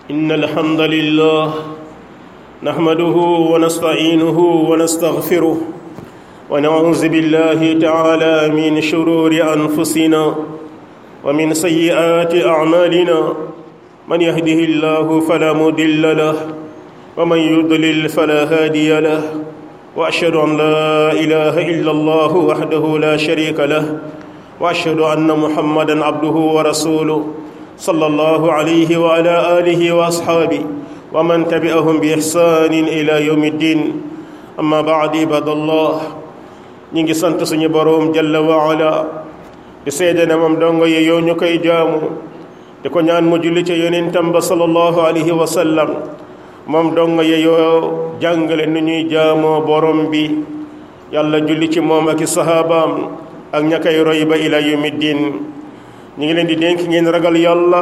إن الحمد لله نحمده ونستعينه ونستغفره ونعوذ بالله تعالى من شرور أنفسنا ومن سيئات أعمالنا من يهده الله فلا مضل له ومن يضلل فلا هادي له وأشهد أن لا إله إلا الله وحده لا شريك له وأشهد أن محمدا عبده ورسوله صلى الله عليه وعلى آله وأصحابه ومن تبعهم بإحسان إلى يوم الدين أما بعد عباد الله ñi sant suñu boroom jalla wa ala di seede ne moom dongo yi yow ñu koy jaamu di ko ñaan mu julli ca yonentam ba sallallahu alayhi wa sallam moom dongo yi yow jàngale nu ñuy jaamoo boroom bi yàlla julli ci moom ak i sahabaam ak ña koy roy ba ila yawmi diin ñu ngi leen di dénk ngeen ragal yàlla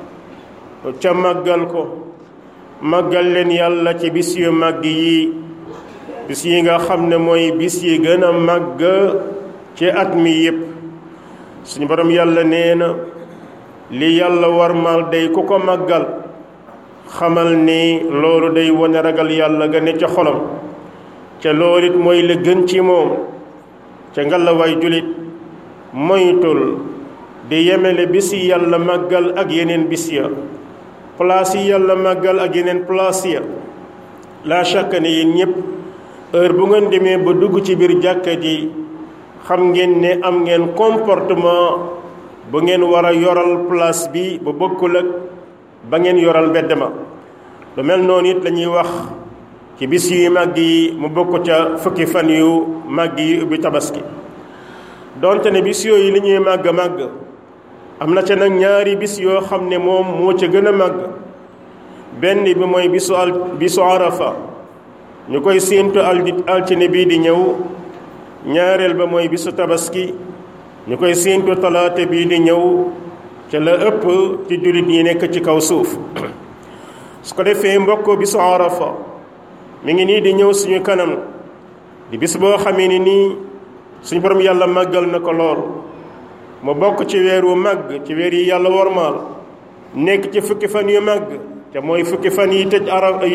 ca màggal ko màggal leen yàlla ci bis yu màgg yi bis yi nga xam ne mooy bis yi gën a màgg ci at mi yépp suñu borom yàlla nee na li yàlla warmal day ku ko màggal xamal ni loolu day wane ragal yàlla ga ne ca xolam ca loolu it mooy la gën ci moom ca ngalawaay julit moytul di yemele bis yi yàlla màggal ak yeneen bis ya place yi yàlla màggal ak yeneen place ya la chaque ne yéen ñëpp heure bu ngeen demee ba dugg ci biir jàkka ji xam ngeen ne am ngeen comportement bu ngeen war a yoral place bi ba bokkul ak ba ngeen yoral mbedd ma lu mel noonu it la ñuy wax ci bis yu màgg yi mu bokk ca fukki fan yu màgg yi ubbi tabaski donte ne bis yooyu li ñuy màgg am na ca nag ñaari bis yoo xam ne moom moo ca gën a màgg benn bi mooy bisu arafa ñu koy séentu altine bii di ñëw ñaareel ba mooy bisu tabaski ñu koy séentu talaata bii di ñëw ca la ëpp ci jullit yi nekk ci kaw suuf su ko defee mbokk bisu arafa mi ngi nii di ñëw suñu kanam di bis boo xamee ni nii suñu borom yàlla màggal na ko lool mu bokk ci weer wu màgg ci weer yi yàlla wormaal nekk ci fukki fan yu màgg te mooy fukki fan yi tëj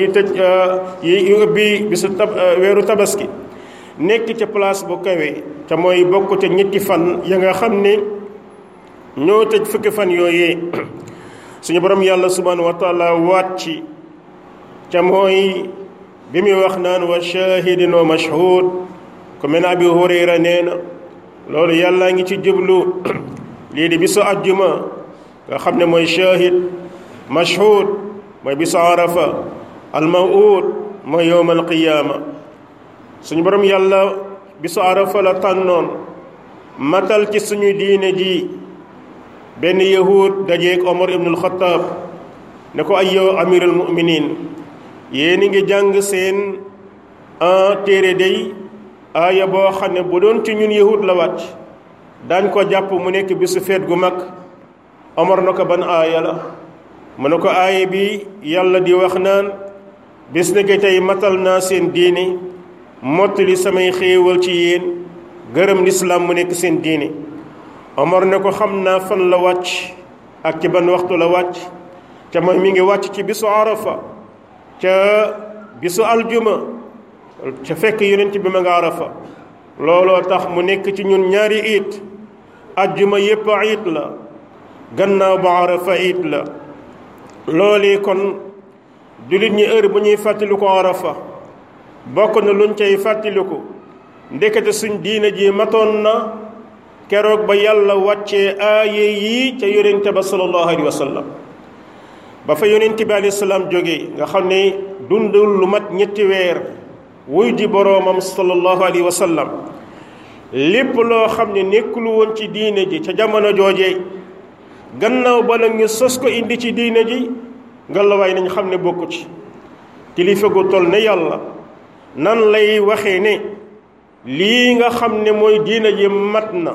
yi ubbi bisu weeru tabaski nekk ca place bu kawe te mooy bokk ca ñetti fan ya nga xam ne ñoo tëj fukki fan yooyee suñu borom yàlla subhanahu wa taala waat ci ca mooy bi muy wax naan wa shahidin wa mashhud ku mel ne Abi Hurayra nee na loolu yàlla ngi ci jublu lii di bisu ajjuma nga xam ne mooy shahid mashhud mooy bisu arafa almawud mooy yowm alqiyaama suñu borom yàlla bisu arafa la tànnoon matal ci suñu diine ji benn yahud dajeeg Omar ibnul Xataab ne ko ay yow amirul muminin yéen ngi jàng seen téere day aaya boo xam ne bu doon ci ñun yahud la wàcc daañ ko jàpp mu nekk bisu feet gu mag Omar na ko ban aaya la mu ne ko aaya bi yàlla di wax naan bis na tey matal naa seen diine mottali samay xéewal ci yéen gërëm lislaam mu nekk seen diine Omar ne ko xam naa fan la wàcc ak ci ban waxtu la wàcc ca mooy mi ngi wàcc ci bisu arafa ca bisu aljuma ca fekk yonent bi ma nga arafa looloo tax mu nekk ci ñun ñaari iit ajjuma yépp iit la gannaaw ba arafa iit la loolee kon jullit ñi heure bu ñuy fàttaliku arafa bokk na luñ cay fàttaliku ndekete suñ diine ji matoon na keroog ba yàlla wàccee aaye yi ca yonente ba sallallahu alayhi wa sallam ba fa yonente bi alayhi salaam jógee nga xam ne dundul lu mat ñetti weer wuy di boroomam sallallahu alayhi wa sallam lépp loo xam ne nekkul woon ci diine ji ca jamono joojee gannaaw ba nag ñu sos ko indi ci diine ji ngalawaay nañ xam ne bokku ci kilifa gu toll ne yàlla nan lay waxee ne lii nga xam ne mooy diine ji mat na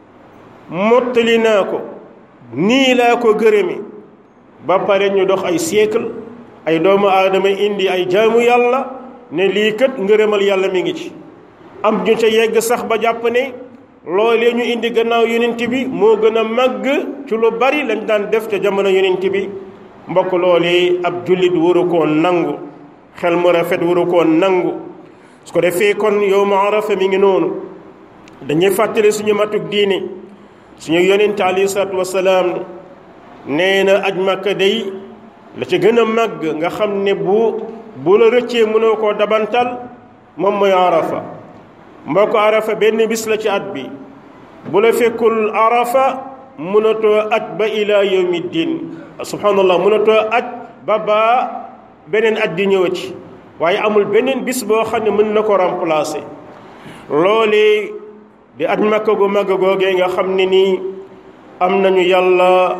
mottali naa ko nii laa ko gërëme ba pare ñu dox ay siècle ay doomu aadama indi ay jaamu yàlla ne lii kat ngërëmal yàlla mi ngi ci am ñu ca yegg sax ba jàpp ne loolee ñu indi gannaaw yonent bi moo gën a màgg ci lu bari lañ daan def ca jamono yonent bi mbokk loolu ab jullit waru koo nangu xel mu rafet waru koo nangu su ko defee kon yawmu arafa mi ngi noonu dañuy fàttali suñu matuk diine suñu yonent alayhi salaatu wasalaam nee na aj Makka day la ca gën a màgg nga xam ne bu la rëccee mënoo koo dabantal moom mooy arafa mbokk arafa benn bis la ci at bi bu la fekkul arafa mënatoo aj ba ila yawmi diin subhanallah mënatoo aj ba beneen aj di ñëwati waaye amul beneen bis boo xam ne mën na ko remplacer loolee di aj Makka gu màgg googee nga xam ne nii am nañu yàlla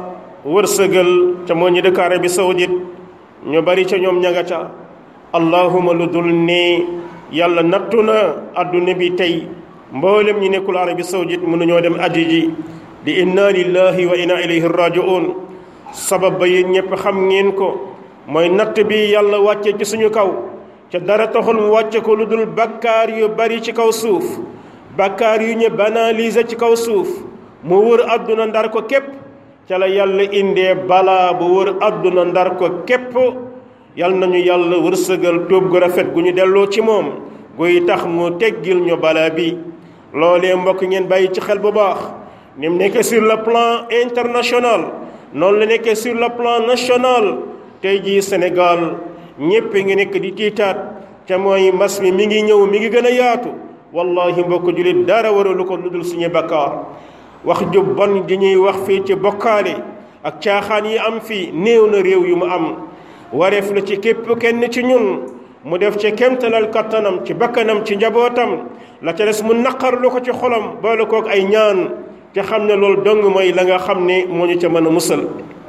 wërsëgal ca moo ñu dëkk Arabie Saoudite ñu bari ca ñoom ña nga ca allahuma lu dul ne yàlla nattu na adduna bi tey mboolem ñi nekkul Arabie Saoudite mënuñoo dem aji ji di inna lillahi wa inna ilayhi raji'un sabab ba yéen ñëpp xam ngeen ko mooy natt bi yàlla wàcce ci suñu kaw ca dara taxul mu wàcce ko lu dul bakkaar yu bari ci kaw suuf bakkaar yu ñu banaliser ci kaw suuf mu wër adduna ndar ko képp ca la yàlla indee balaa bu wër adduna ndar ko képp yal nañu yàlla wërsëgal tuub gu rafet gu ñu delloo ci moom guy tax mu teggil ñu balaa bi loolee mbokk ngeen bàyyi ci xel bu baax ni mu nekkee sur le plan international noonu la nekkee sur le plan national tey jii Sénégal ñépp ngi nekk di tiitaat te mooy mbas mi ngi ñëw mi ngi gën a yaatu wallahi mbokk jullit dara waralu ko lu dul suñu bakkaar wax ju bon di ñuy wax fii ci bokkaale ak caaxaan yi am fii néew na réew yu mu am wareef la ci képp kenn ci ñun mu def ci kemtalal kattanam ci bakkanam ci njabootam la ca des mu naqarlu ko ci xolam boole kook ay ñaan te xam ne loolu dong mooy la nga xam ne moo ñu ca mën a musal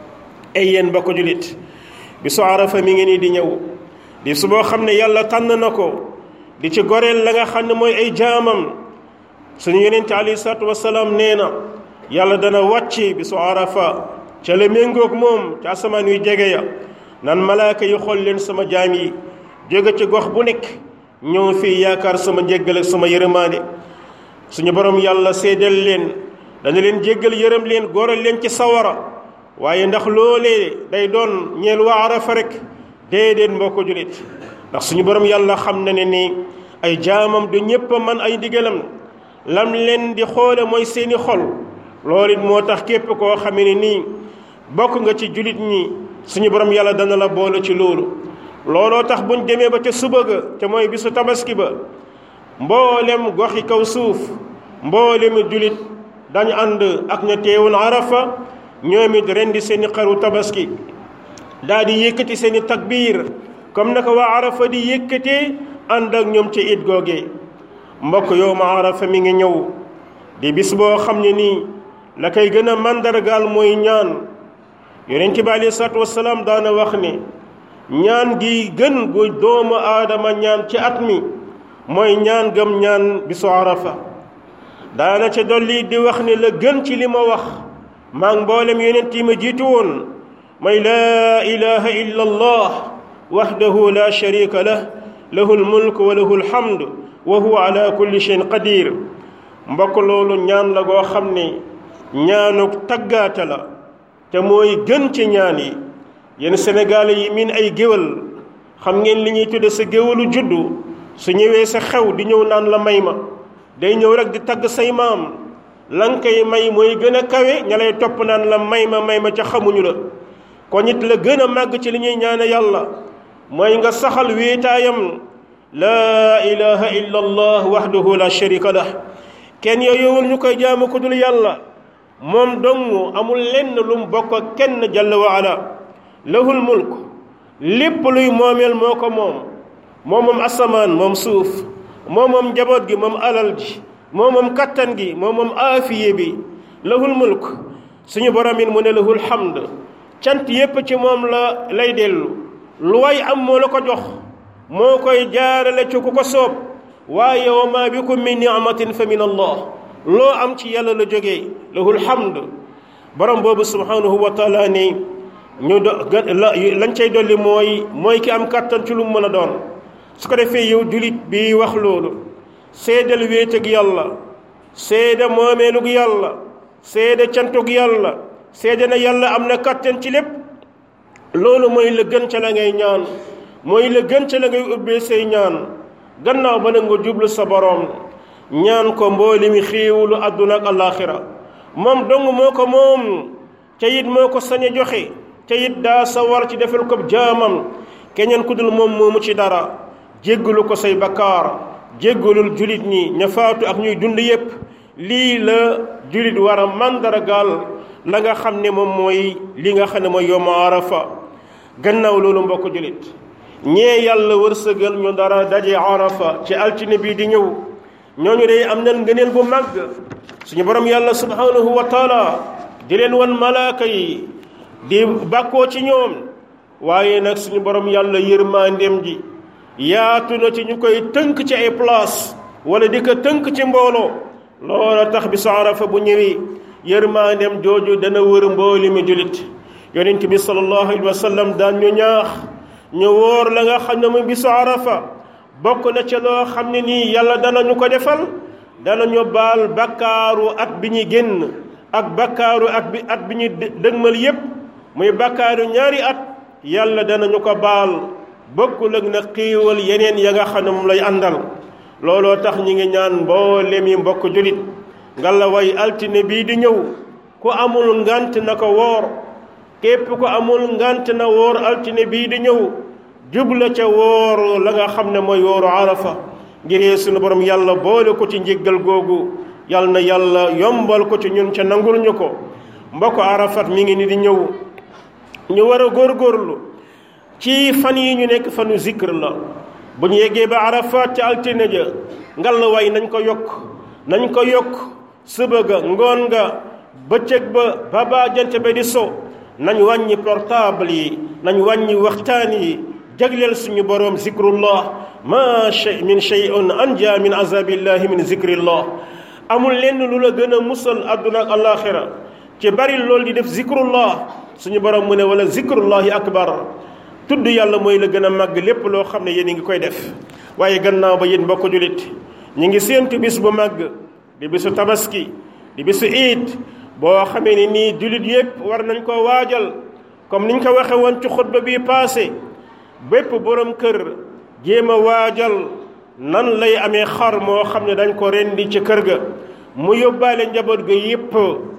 ay yéen mbokk jullit bisu arafa mi ngi nii di ñëw di su boo xam ne yàlla tànn na ko di ci goreel la nga xam ne mooy ay jaamam suñu yonent alayhi salaatu wasalaam nee na yàlla dana wàcce bisu arafa ca la méngoog moom ca asamaan yu jege ya nan malaaka yi xool leen sama jaam yi jóge ci gox bu nekk ñëw fii yaakaar sama njéggal ak sama yërëmaande suñu borom yàlla seedal leen dana leen jéggal yërëm leen góoral leen ci sawara waaye ndax loolee day doon ñeel waa arafa rek déedéet mbokk julit ndax suñu borom yàlla xam na ne ni ay jaamam du ñépp man ay ndigalam lam leen di xoole mooy seeni xol loolu it moo tax képp koo xamee ne nii bokk nga ci julit ñi suñu borom yàlla dana la boole ci looloo tax buñ demee ba ca suba ga te mooy bisu tabaski ba mboolem goxi kaw suuf mboolem julit dañu ànd ak ña teewoon arafa ñoom it rendi seeni xaru tabaski daal di yëkkati seeni takbiir comme naka waa arafa di yëkkatee ànd ak ñoom ci it googee mbokk yow ma arafa mi ngi ñëw di bis boo xam ne nii la koy gën a màndargaal mooy ñaan yonent bi aleyhi salaatu wasalaam daana wax ne ñaan gi gën gu doomu aadama ñaan ci at mi mooy ñaan gëm ñaan bisu arafa daana ca dolli di wax ne la gën ci li ma wax maa ngi mboolem yonent yi ma jiitu woon mooy laa ilaha illa allah wahdahu la sharika lah lahul mulk wa lahul hamd wa huwa ala kulli shay'in qadir mbokk loolu ñaan la goo xam ne ñaanu taggaate la te mooy gën ci ñaan yi yéen sénégalais yi miin ay géwal xam ngeen li ñuy tudde sa géwalu juddu su ñëwee sa xew di ñëw naan la may ma day ñëw rek di tagg say maam lan koy may mooy gën a kawe ña lay topp naan la may ma ca xamuñu la kon it la gën a màgg ci li ñuy ñaane yàlla mooy nga saxal wéetaayam laa ilaha illa allah wahdahu la sharika lah kenn yooyowul ñu koy jaamu ko dul yàlla moom dong amul lenn lu mu bokk ak kenn jalla wa ala lahul mulk lépp luy moomeel moo ko moom asamaan moom suuf moom njaboot gi moom alal ji moom kattan gi moom aafiye bi lahul mulk suñu borom it mu ne lahul hamd cant yépp ci moom la lay dellu lu way am moo la ko jox moo koy jaarale ci ku ko soob waaye wa maa bikum min ni'matin fa min allah loo am ci yàlla la jógee lahul hamd borom boobu subhanahu wa taala ni lañ cay dolli mooy ki am kattan ci lu mu mën a doon su ko defee yow julit bi wax loolu seedal wéetug yàlla seede moomeelug yàlla seede cantug yàlla seede na yàlla am na kattan ci lépp loolu mooy la gën ca la ngay ñaan mooy la gën ca la ngay ubbee say ñaan gannaaw ba nag nga jublu sa boroom ñaan ko mbooli mi xéewalu àdduna ak alaaxira moom dong moo ko moom ca it moo ko sañ a joxe ca it daa sawar ci defal ko jaamam keneen ku dul moom moomu ci dara jéggalu ko say bakkaar jéggalul julit ñi ña faatu ak ñuy dund yépp lii la julit war a màndargaal la nga xam ne moom mooy li nga xam ne mooy yawmu arafa gannaaw loolu mbokk julit ñee yàlla wërsëgal ñu dara daje arafa ci altine bii di ñëw ñooñu day am nañ ngëneel bu màgg suñu borom yàlla subhanahu wa taala di leen wan malaaka yi di bàkkoo ci ñoom waaye nag suñu borom yàlla yërmandeem ji yaatu na ci ñu koy tënk ci ay place wala di ko tënk ci mbooloo loola tax bi su arafa bu ñëwee yërmandeem jooju dana wër mbooli mi julit yonent bi sallallahu alayhi wa sallam daan ñu ñaax ñu wóor la nga xam ne muy bisu arafa bokk na ca loo xam ne nii yàlla danañu ko defal danañu baal bakkaaru at bi ñu génn ak bakkaaru at bi ñu dëgmal yépp muy bakkaaru ñaari at yàlla danañu ko baal bokkul ak na xiiwal yeneen ya nga xam ne moom lay àndal looloo tax ñi ngi ñaan mboolem yi mbokk julit ngalla way altine bii di ñëw ku amul ngant na ko woor képp ku amul ngant na woor altine bii di ñëw jubla ca woor la nga xam ne mooy wooru arafa ngir sunu borom yàlla boole ko ci njéggal googu yàlla na yàlla yombal ko ci ñun ca nangul ñu ko mbokk arafat mi ngi ni di ñëw ñu war a góorgóorlu ci fan yi ñu nekk fanu zikr la bu ñu yeggee ba arafat ca altine ja ngalla way nañ ko yokk suba ga ngoon nga bëccëg ba ba jant ba di so nañ wàññi portable yi nañ wàññi waxtaan yi jagleel suñu boroom zikrullah ma min shay'un anja min azabillahi min zikrillah amul lenn lu la gën a musal àdduna ak alaxira ci bari loolu di def zikrullah suñu boroom mu ne wala zikrullahi akbar tudd yàlla mooy la gën a màgg lépp loo xam ne yéen a ngi koy def waaye gannaaw ba yéen mbokk julit ñi ngi séentu bis bu màgg di bisu tabaski di bisu iid boo xamee ni nii julit yépp war nañ ko waajal comme niñ ko waxe woon ci xutba bii passé bépp borom kër jéem a waajal nan lay amee xar moo xam ne dañ ko rendi ci kër ga mu yóbbaale njaboot ga yépp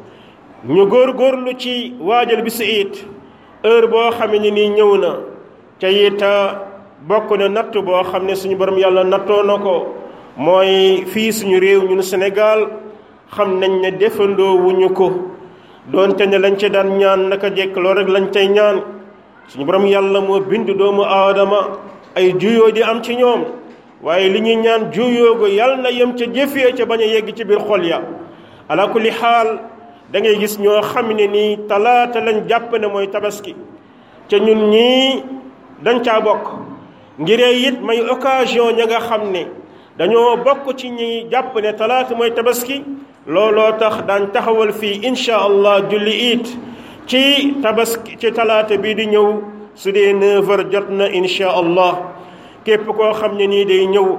ñu góorgóorlu ci waajal bisu iid heure boo xamee ni nii ñëw na ca it bokk na natt boo xam ne suñu borom yàlla nattoo na ko mooy fii suñu réew ñun Sénégal xam nañ ne defandoo wuñu ko doonte ne lañ ca daan ñaan naka jekk loolu rek lañ cay ñaan suñu borom yàlla moo bind doomu aadama ay juyoo di am ci ñoom waaye li ñuy ñaan juyoo go yàlla na yem ca jëfee ca bañ a yegg ci biir xol ya ala kulli xaal da ngay gis ñoo xam ne nii talaata lañ jàpp ne mooy tabaski ca ñun ñii dañ caa bokk ngiree it may occasion ña nga xam ne dañoo bokk ci ñi jàpp ne talaata mooy tabaski looloo tax daan taxawal fii incha allah julli it ci tabaski ci talaata bii di ñëw su dee 9h jot na incha allah képp koo xam ne nii day ñëw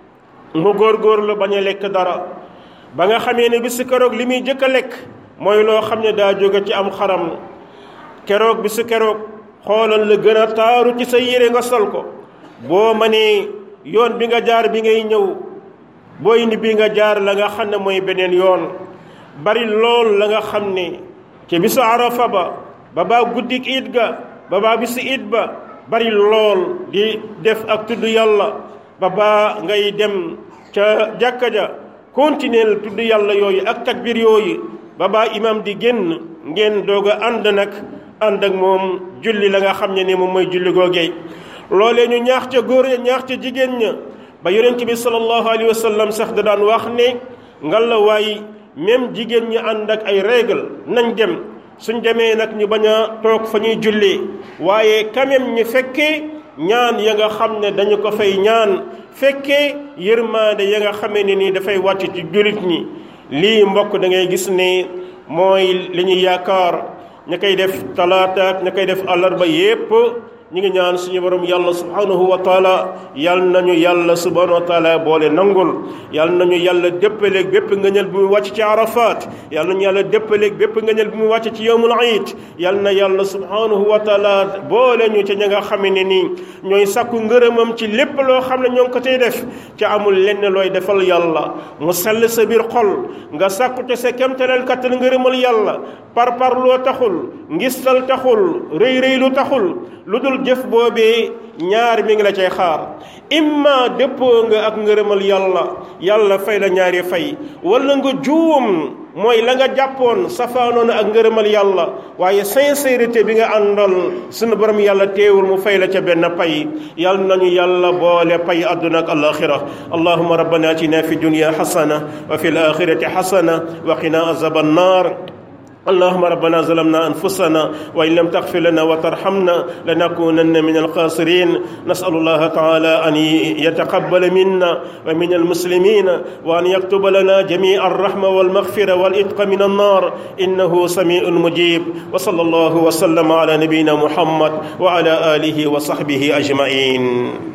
mu góorgóorlu bañ a lekk dara ba nga xamee ne bisu keroog li muy jëkk a lekk mooy loo xam ne daa jóge ci am xaram keroog bisu keroog xoolal la gën a taaru ci sa yére nga sol ko boo mënee yoon bi nga jaar bi ngay ñëw booy ni bi nga jaar la nga xam ne mooy beneen yoon bari lool la nga xam ne ci bisu arafa ba baa guddik iid ga ba baa bisu iid ba bari lool di def ak tudd yàlla ba baa ngay dem ca jàkka ja continuer tudd yàlla yooyu ak takbir yooyu ba baa imam di génn ngeen doog a ànd ak moom julli la nga xam ne ni moom mooy julli googee loolee ñu ñaax ca góor ya ñaax ca jigéen ña ba yonent bi sallallahu alayhi wa sallam sax da daan wax ne ngalla waay même jigéen ñi ànd ak ay règle nañ dem suñ demee nag ñu bañ a toog fa ñuy jullee waaye quand même ñu fekkee ñaan ya nga xam ne dañu ko fay ñaan fekkee yërmaande ya nga xamee ne nii dafay wàcc ci jullit ñi lii mbokk da ngay gis ne mooy li ñuy yaakaar ña koy def talaata ña koy def àllarba yépp ñi ngi ñaan suñu borom yàlla subhanahu wa taala yal nañu yàlla subhanahu wa taala boole nangul yal nañu yàlla déppaleeg bépp ngëneel bu mu wàcc ci arafat yal nañu yàlla déppaleeg bépp ngëneel bu mu wàcc ci yawmul iid yal na yàlla subhanahu wa taala boole ñu ci ña nga xam ne nii ñooy sàkku ngërëmam ci lépp loo xam ne ñoo ngi ko tey def ca amul lenn looy defal yàlla mu sell sa biir xol nga sàkku te sa kemtaleel kattan ngërëmal yàlla par loo taxul ngistal taxul rëy lu taxul lu dul jëf boobee ñaar mi ngi la cay xaar imma dëppoo nga ak ngërëmal yàlla fay la ñaari fay wala nga juum mooy la nga jàppoon safaanoon ak ngërëmal yàlla waaye sincérité bi nga àndal sunu borom yàlla teewul mu fay la ca benn pay yàlla nañu yàlla boole pay àdduna ak alaxira allahumma rabbana atina fi dunya hasana wa fil akhirati hasana wa qina azaban nar اللهم ربنا ظلمنا أنفسنا وإن لم تغفر لنا وترحمنا لنكونن من الخاسرين نسأل الله تعالى أن يتقبل منا ومن المسلمين وأن يكتب لنا جميع الرحمة والمغفرة والإتق من النار إنه سميع مجيب وصلى الله وسلم على نبينا محمد وعلى آله وصحبه أجمعين